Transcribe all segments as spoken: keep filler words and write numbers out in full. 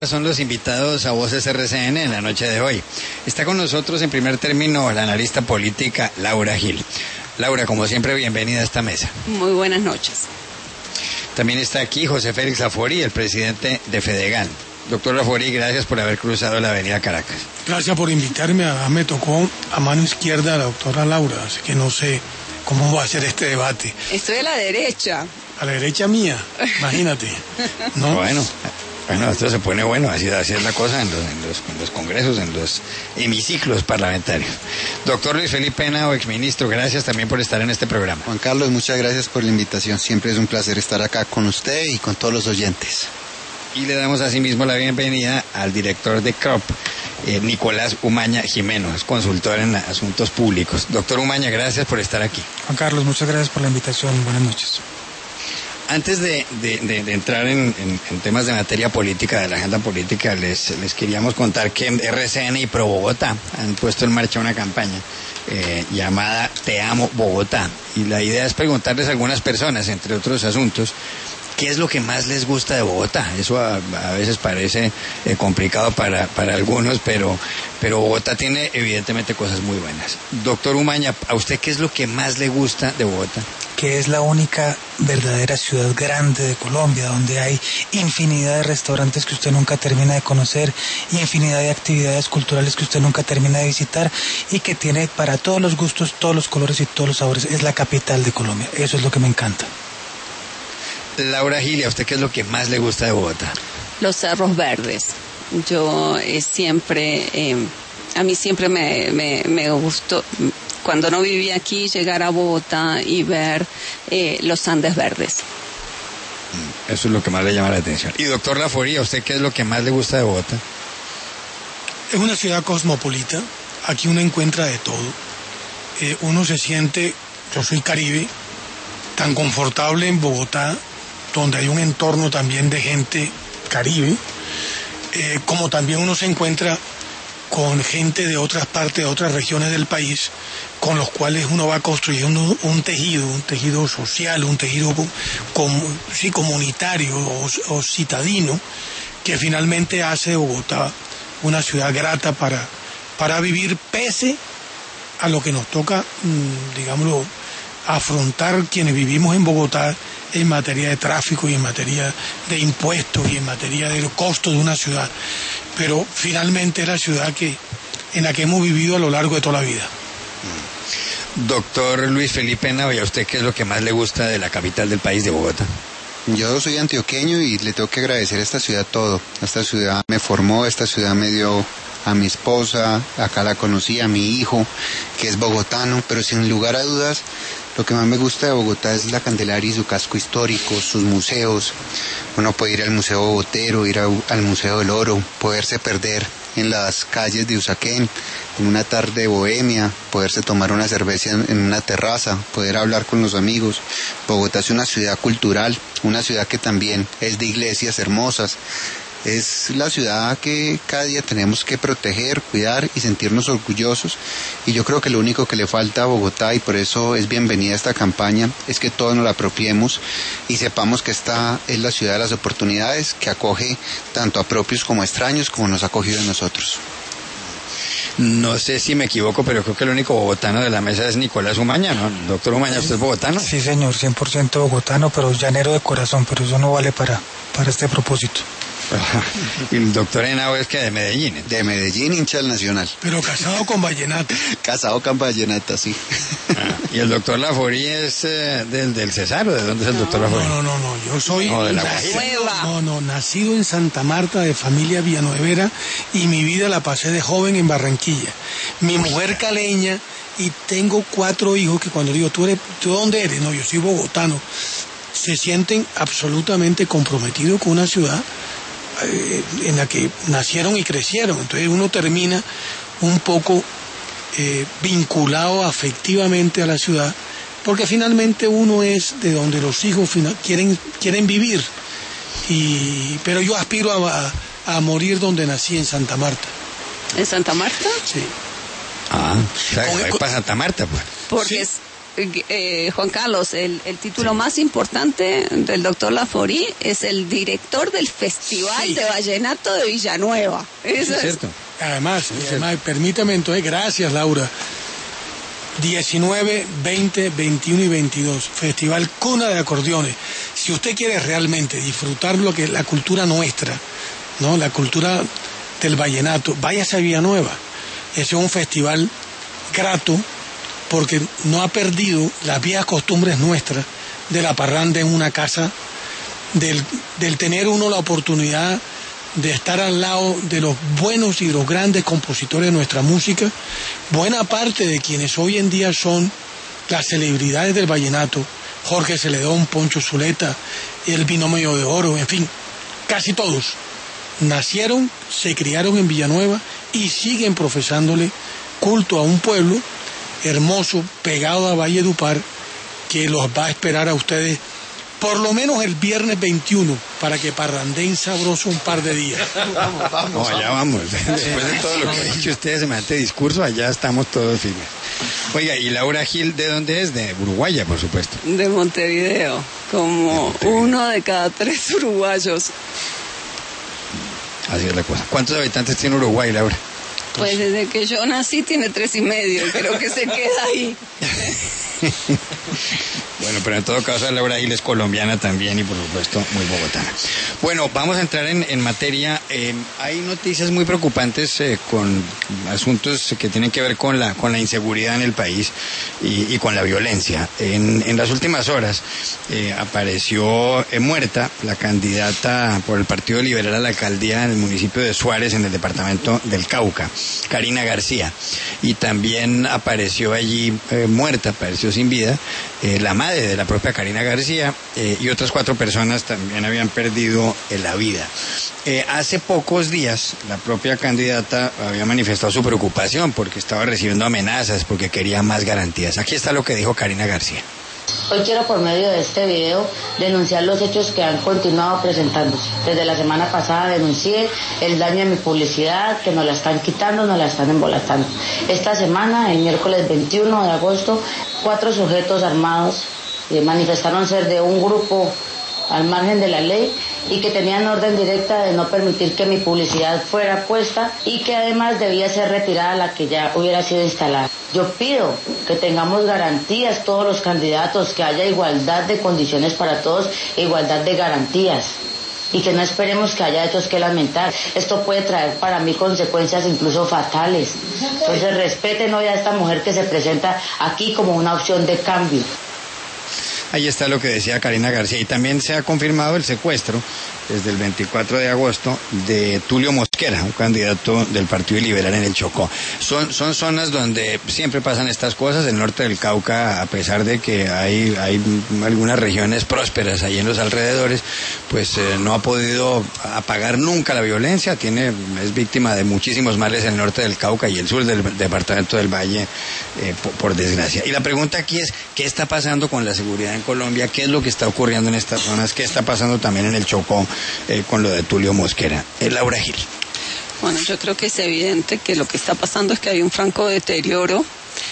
Son los invitados a Voces R C N en la noche de hoy. Está con nosotros en primer término la analista política Laura Gil. Laura, como siempre, bienvenida a esta mesa. Muy buenas noches. También está aquí José Félix Laforí, el presidente de Fedegan. Doctor Laforí, gracias por haber cruzado la avenida Caracas. Gracias por invitarme. A, me tocó a mano izquierda a la doctora Laura, así que no sé cómo va a ser este debate. Estoy a la derecha. A la derecha mía, imagínate. ¿No? Bueno. Bueno, esto se pone bueno, así, así es la cosa en los, en, los, en los congresos, en los hemiciclos parlamentarios. Doctor Luis Felipe Henao, exministro, gracias también por estar en este programa. Juan Carlos, muchas gracias por la invitación. Siempre es un placer estar acá con usted y con todos los oyentes. Y le damos asimismo la bienvenida al director de C R O P, eh, Nicolás Umaña Jimeno, es consultor en asuntos públicos. Doctor Umaña, gracias por estar aquí. Juan Carlos, muchas gracias por la invitación. Buenas noches. Antes de, de, de, de entrar en, en, en temas de materia política, de la agenda política, les, les queríamos contar que R C N y Pro Bogotá han puesto en marcha una campaña eh, llamada Te Amo Bogotá. Y la idea es preguntarles a algunas personas, entre otros asuntos, ¿qué es lo que más les gusta de Bogotá? Eso a, a veces parece eh, complicado para, para algunos, pero, pero Bogotá tiene evidentemente cosas muy buenas. Doctor Umaña, ¿a usted qué es lo que más le gusta de Bogotá? Que es la única verdadera ciudad grande de Colombia, donde hay infinidad de restaurantes que usted nunca termina de conocer, y infinidad de actividades culturales que usted nunca termina de visitar, y que tiene para todos los gustos, todos los colores y todos los sabores. Es la capital de Colombia. Eso es lo que me encanta. Laura Gil, ¿a usted qué es lo que más le gusta de Bogotá? Los cerros verdes. Yo eh, siempre, eh, a mí siempre me, me, me gustó, cuando no vivía aquí, llegar a Bogotá y ver eh, los Andes verdes. Eso es lo que más le llama la atención. Y doctor Laforí, ¿a usted qué es lo que más le gusta de Bogotá? Es una ciudad cosmopolita. Aquí uno encuentra de todo. Eh, uno se siente, yo soy caribe, tan confortable en Bogotá, donde hay un entorno también de gente caribe, eh, como también uno se encuentra con gente de otras partes, de otras regiones del país, con los cuales uno va construyendo un, un tejido, un tejido social, un tejido com, sí, comunitario o, o citadino, que finalmente hace de Bogotá una ciudad grata para, para vivir, pese a lo que nos toca, digámoslo, afrontar quienes vivimos en Bogotá en materia de tráfico y en materia de impuestos y en materia del costo de una ciudad, pero finalmente es la ciudad que, en la que hemos vivido a lo largo de toda la vida. Doctor Luis Felipe Henao, ¿y a usted qué es lo que más le gusta de la capital del país, de Bogotá? Yo soy antioqueño y le tengo que agradecer a esta ciudad todo. Esta ciudad me formó, esta ciudad me dio a mi esposa, acá la conocí, a mi hijo, que es bogotano, pero sin lugar a dudas, lo que más me gusta de Bogotá es la Candelaria y su casco histórico, sus museos. Uno puede ir al Museo Bogotero, ir a, al Museo del Oro, poderse perder en las calles de Usaquén, en una tarde bohemia, poderse tomar una cerveza en, en una terraza, poder hablar con los amigos. Bogotá es una ciudad cultural, una ciudad que también es de iglesias hermosas. Es la ciudad que cada día tenemos que proteger, cuidar y sentirnos orgullosos. Y yo creo que lo único que le falta a Bogotá, y por eso es bienvenida esta campaña, es que todos nos la apropiemos y sepamos que esta es la ciudad de las oportunidades, que acoge tanto a propios como a extraños, como nos ha acogido a nosotros. No sé si me equivoco, pero creo que el único bogotano de la mesa es Nicolás Umaña, ¿no? Doctor Umaña, ¿usted es bogotano? Sí, señor, cien por ciento bogotano, pero llanero de corazón, pero eso no vale para, para este propósito. Y el doctor Henao es que de Medellín. De Medellín, hincha del Nacional. Pero casado con vallenata. Casado con vallenata, sí. Ah, y el doctor Laforí es eh, del, del Cesar, ¿o de dónde es el doctor Laforí? No, no, no, no, yo soy... No, de la nacido, no, no, nacido en Santa Marta, de familia villanuevera, y mi vida la pasé de joven en Barranquilla. Mi mujer caleña, y tengo cuatro hijos que cuando digo, ¿tú, eres, ¿tú dónde eres? No, yo soy bogotano. Se sienten absolutamente comprometidos con una ciudad en la que nacieron y crecieron. Entonces uno termina un poco eh, vinculado afectivamente a la ciudad, porque finalmente uno es de donde los hijos final, quieren, quieren vivir. Y, pero yo aspiro a, a, a morir donde nací, en Santa Marta. ¿En Santa Marta? Sí. Ah, o sea, con, para Santa Marta, pues. Porque sí. eh, Juan Carlos, el, el título sí. más importante del doctor Laforí es el director del Festival sí. de Vallenato de Villanueva. Eso es cierto. Además, sí, además permítame entonces, gracias Laura. diecinueve, veinte, veintiuno y veintidós, Festival Cuna de Acordeones. Si usted quiere realmente disfrutar lo que es la cultura nuestra, ¿no? La cultura del vallenato, váyase a Villanueva. Ese es un festival grato porque no ha perdido las viejas costumbres nuestras de la parranda en una casa, del, del tener uno la oportunidad de estar al lado de los buenos y los grandes compositores de nuestra música. Buena parte de quienes hoy en día son las celebridades del vallenato, Jorge Celedón, Poncho Zuleta, el Binomio de Oro, en fin, casi todos nacieron, se criaron en Villanueva y siguen profesándole culto a un pueblo hermoso, pegado a Valledupar, que los va a esperar a ustedes por lo menos el viernes veintiuno, para que parrandeen sabroso un par de días. Vamos, vamos. No, allá vamos. Después de todo lo que ha dicho usted, semejante discurso, allá estamos todos firmes. Oiga, ¿y Laura Gil de dónde es? De Uruguaya, por supuesto. De Montevideo, como de Montevideo. Uno de cada tres uruguayos. Así es la cosa. ¿Cuántos habitantes tiene Uruguay, Laura? Pues desde que yo nací tiene tres y medio, creo que se queda ahí. Bueno, pero en todo caso Laura Gil es colombiana también y por supuesto muy bogotana. Bueno, vamos a entrar en, en materia. Eh, hay noticias muy preocupantes eh, con asuntos que tienen que ver con la con la inseguridad en el país y, y con la violencia. En, en las últimas horas eh, apareció eh, muerta la candidata por el Partido Liberal a la alcaldía en el municipio de Suárez, en el departamento del Cauca, Karina García. Y también apareció allí eh, muerta, apareció sin vida, eh, la madre de la propia Karina García eh, y otras cuatro personas también habían perdido eh, la vida. Eh, hace pocos días la propia candidata había manifestado su preocupación porque estaba recibiendo amenazas, porque quería más garantías. Aquí está lo que dijo Karina García. Hoy quiero por medio de este video denunciar los hechos que han continuado presentándose. Desde la semana pasada denuncié el daño a mi publicidad, que nos la están quitando, nos la están embolatando. Esta semana, el miércoles veintiuno de agosto, cuatro sujetos armados eh, manifestaron ser de un grupo al margen de la ley y que tenían orden directa de no permitir que mi publicidad fuera puesta y que además debía ser retirada la que ya hubiera sido instalada. Yo pido que tengamos garantías todos los candidatos, que haya igualdad de condiciones para todos, igualdad de garantías y que no esperemos que haya hechos que lamentar. Esto puede traer para mí consecuencias incluso fatales. Entonces respeten hoy a esta mujer que se presenta aquí como una opción de cambio. Ahí está lo que decía Karina García. Y también se ha confirmado el secuestro desde el veinticuatro de agosto de Tulio Mosquera, un candidato del Partido Liberal en el Chocó. Son, son zonas donde siempre pasan estas cosas. El norte del Cauca, a pesar de que hay, hay algunas regiones prósperas ahí en los alrededores, pues eh, no ha podido apagar nunca la violencia. Tiene, es víctima de muchísimos males el norte del Cauca y el sur del departamento del Valle, eh, por, por desgracia. Y la pregunta aquí es, ¿qué está pasando con la seguridad en Colombia? ¿Qué es lo que está ocurriendo en estas zonas? ¿Qué está pasando también en el Chocó eh, con lo de Tulio Mosquera? Eh, Laura Gil. Bueno, yo creo que es evidente que lo que está pasando es que hay un franco deterioro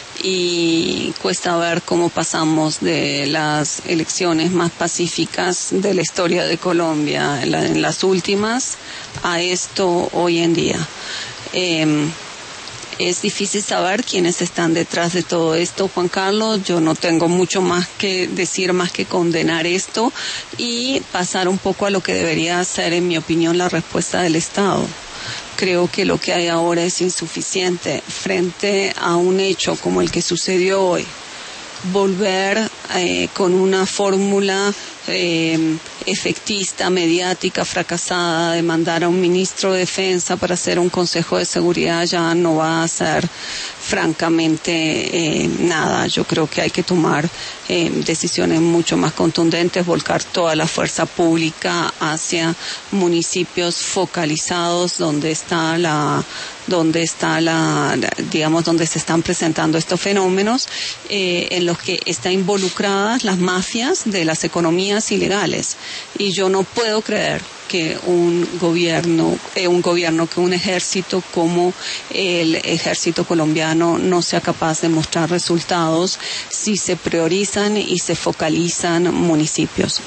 y cuesta ver cómo pasamos de las elecciones más pacíficas de la historia de Colombia, en, la, en las últimas, a esto hoy en día. Eh, Es difícil saber quiénes están detrás de todo esto, Juan Carlos. Yo no tengo mucho más que decir, más que condenar esto y pasar un poco a lo que debería ser, en mi opinión, la respuesta del Estado. Creo que lo que hay ahora es insuficiente frente a un hecho como el que sucedió hoy. Volver eh, con una fórmula eh, efectista, mediática, fracasada, de mandar a un ministro de Defensa para hacer un Consejo de Seguridad ya no va a hacer francamente eh, nada. Yo creo que hay que tomar eh, decisiones mucho más contundentes, volcar toda la fuerza pública hacia municipios focalizados donde está la donde está la, digamos, donde se están presentando estos fenómenos, eh, en los que están involucradas las mafias de las economías ilegales. Y yo no puedo creer que un gobierno, eh, un gobierno, que un ejército como el ejército colombiano no sea capaz de mostrar resultados si se priorizan y se focalizan municipios.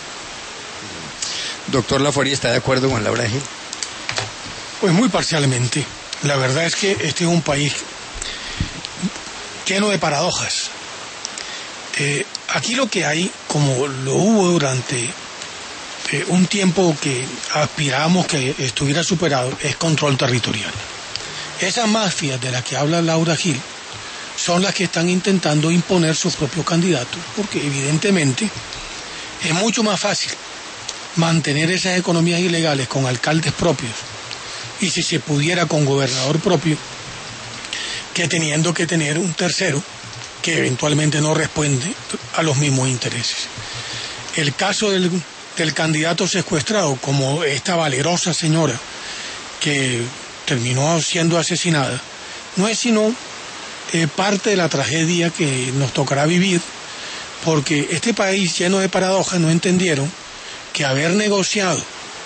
Doctor Laforie, ¿está de acuerdo con Laura Gil? Pues muy parcialmente. La verdad es que este es un país lleno de paradojas. Eh, aquí lo que hay, como lo hubo durante eh, un tiempo que aspiramos que estuviera superado, es control territorial. Esas mafias de las que habla Laura Gil son las que están intentando imponer sus propios candidatos, porque evidentemente es mucho más fácil mantener esas economías ilegales con alcaldes propios, y si se pudiera con gobernador propio, que teniendo que tener un tercero que eventualmente no responde a los mismos intereses. El caso del, del candidato secuestrado, como esta valerosa señora que terminó siendo asesinada, no es sino eh, parte de la tragedia que nos tocará vivir, porque este país lleno de paradojas no entendieron que haber negociado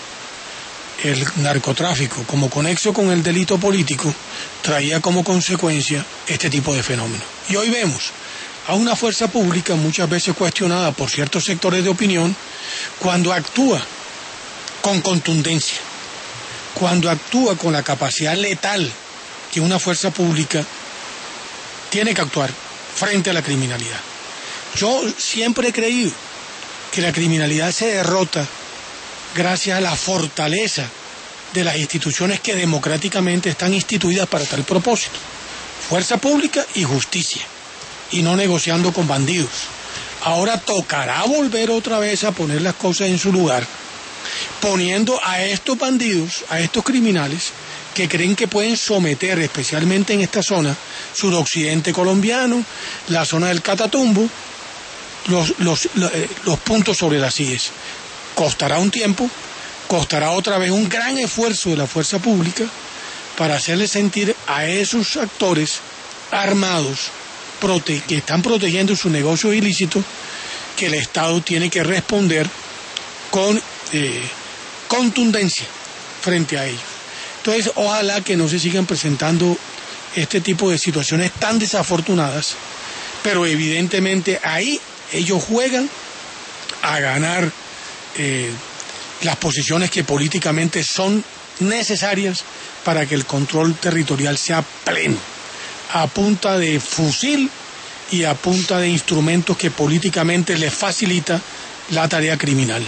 el narcotráfico como conexo con el delito político traía como consecuencia este tipo de fenómenos. Y hoy vemos a una fuerza pública muchas veces cuestionada por ciertos sectores de opinión cuando actúa con contundencia, cuando actúa con la capacidad letal que una fuerza pública tiene que actuar frente a la criminalidad. Yo siempre he creído que la criminalidad se derrota gracias a la fortaleza de las instituciones que democráticamente están instituidas para tal propósito. Fuerza pública y justicia, y no negociando con bandidos. Ahora tocará volver otra vez a poner las cosas en su lugar, poniendo a estos bandidos, a estos criminales, que creen que pueden someter, especialmente en esta zona, suroccidente colombiano, la zona del Catatumbo, los, los, los, los puntos sobre las íes. Costará un tiempo, costará otra vez un gran esfuerzo de la fuerza pública para hacerle sentir a esos actores armados prote- que están protegiendo sus negocios ilícitos que el Estado tiene que responder con eh, contundencia frente a ellos. Entonces, ojalá que no se sigan presentando este tipo de situaciones tan desafortunadas, pero evidentemente ahí ellos juegan a ganar eh, las posiciones que políticamente son necesarias para que el control territorial sea pleno, a punta de fusil y a punta de instrumentos que políticamente les facilita la tarea criminal.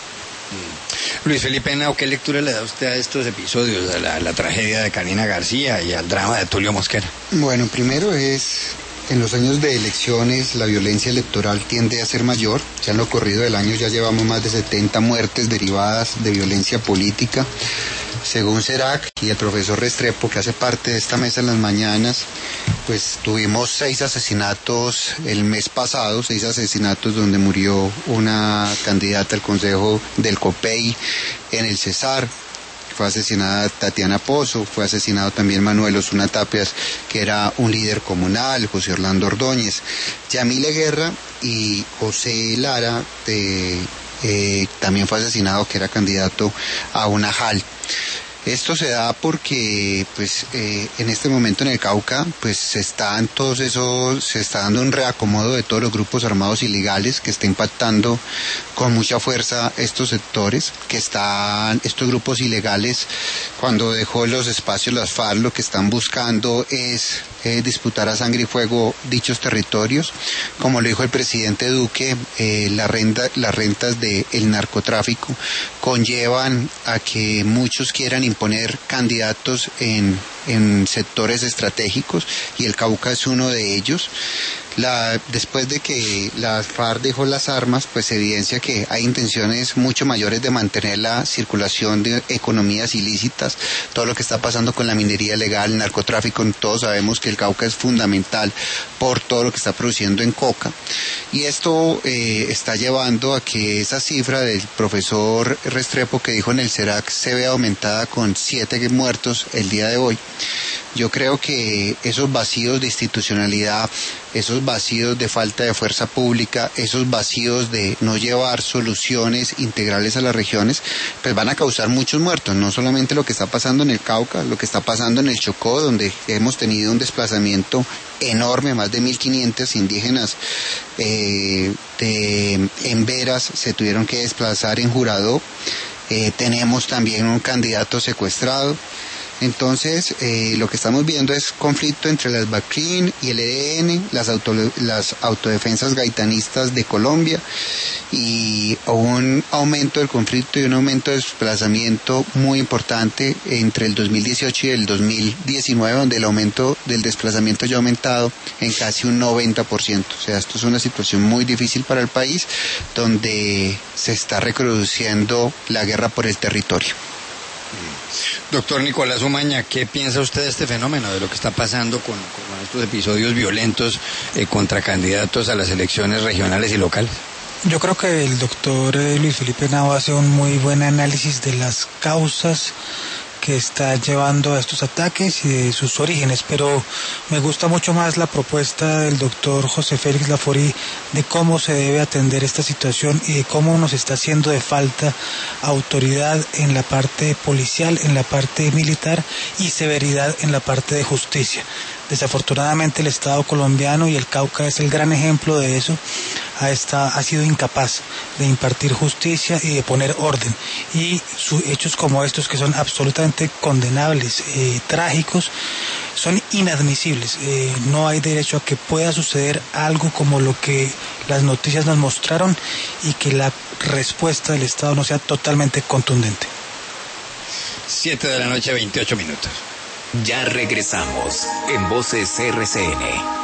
Luis Felipe Henao, ¿qué lectura le da usted a estos episodios, a la, a la tragedia de Karina García y al drama de Tulio Mosquera? Bueno, primero es, en los años de elecciones la violencia electoral tiende a ser mayor. Ya en lo corrido del año ya llevamos más de setenta muertes derivadas de violencia política. Según CERAC y el profesor Restrepo, que hace parte de esta mesa en las mañanas, pues tuvimos seis asesinatos el mes pasado, seis asesinatos donde murió una candidata al Consejo del COPEI en el Cesar. Fue asesinada Tatiana Pozo, fue asesinado también Manuel Osuna Tapias, que era un líder comunal, José Orlando Ordóñez, Yamile Guerra y José Lara, de, eh, también fue asesinado, que era candidato a una J A L. Esto se da porque pues eh, en este momento en el Cauca pues se están todos esos, se está dando un reacomodo de todos los grupos armados ilegales que está impactando con mucha fuerza estos sectores, que están, estos grupos ilegales, cuando dejó los espacios las FARC, lo que están buscando es eh, disputar a sangre y fuego dichos territorios. Como lo dijo el presidente Duque, eh, la renta, las rentas del narcotráfico conllevan a que muchos quieran imponer candidatos en, en sectores estratégicos, y el Cauca es uno de ellos. La, después de que la FARC dejó las armas, pues se evidencia que hay intenciones mucho mayores de mantener la circulación de economías ilícitas, todo lo que está pasando con la minería ilegal, el narcotráfico. Todos sabemos que el Cauca es fundamental por todo lo que está produciendo en coca, y esto eh, está llevando a que esa cifra del profesor Restrepo que dijo en el CERAC se vea aumentada con siete muertos el día de hoy. Yo creo que esos vacíos de institucionalidad, esos vacíos de falta de fuerza pública, esos vacíos de no llevar soluciones integrales a las regiones, pues van a causar muchos muertos, no solamente lo que está pasando en el Cauca, lo que está pasando en el Chocó, donde hemos tenido un desplazamiento enorme, más de mil quinientos indígenas eh, de, en Veras se tuvieron que desplazar en Jurado, eh, tenemos también un candidato secuestrado. Entonces, eh, lo que estamos viendo es conflicto entre las BACRIM y el E L N, las, auto, las autodefensas gaitanistas de Colombia, y un aumento del conflicto y un aumento de desplazamiento muy importante entre el dos mil dieciocho y el dos mil diecinueve, donde el aumento del desplazamiento ya ha aumentado en casi un noventa por ciento. O sea, esto es una situación muy difícil para el país, donde se está recrudeciendo la guerra por el territorio. Doctor Nicolás Umaña, ¿qué piensa usted de este fenómeno, de lo que está pasando con, con estos episodios violentos eh, contra candidatos a las elecciones regionales y locales? Yo creo que el doctor Luis Felipe Henao hace un muy buen análisis de las causas que está llevando a estos ataques y de sus orígenes, pero me gusta mucho más la propuesta del doctor José Félix Laforí de cómo se debe atender esta situación y de cómo nos está haciendo de falta autoridad en la parte policial, en la parte militar y severidad en la parte de justicia. Desafortunadamente el Estado colombiano, y el Cauca es el gran ejemplo de eso, ha, está, ha sido incapaz de impartir justicia y de poner orden. Y su, hechos como estos, que son absolutamente condenables, eh, trágicos, son inadmisibles. Eh, no hay derecho a que pueda suceder algo como lo que las noticias nos mostraron y que la respuesta del Estado no sea totalmente contundente. Siete de la noche, veintiocho minutos. Ya regresamos en Voces R C N.